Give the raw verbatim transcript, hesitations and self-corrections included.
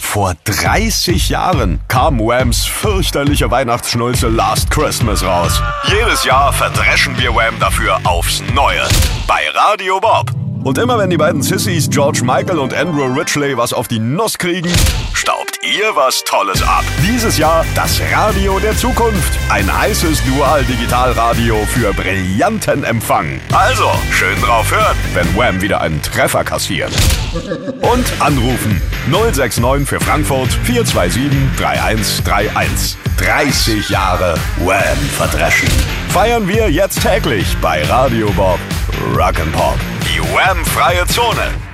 Vor dreißig Jahren kam Whams fürchterliche Weihnachtsschnulze Last Christmas raus. Jedes Jahr verdreschen wir Wham dafür aufs Neue. Bei Radio Bob. Und immer wenn die beiden Sissies George Michael und Andrew Ridgeley was auf die Nuss kriegen, staubt ihr was Tolles ab. Dieses Jahr das Radio der Zukunft. Ein heißes Dual-Digital-Radio für brillanten Empfang. Also, schön drauf hören, wenn Wham wieder einen Treffer kassiert. Und anrufen. null sechs neun für Frankfurt vier zwei sieben drei eins drei eins. dreißig Jahre Wham verdreschen. Feiern wir jetzt täglich bei Radio Bob Rock'n'Pop. Die Wham-freie Zone.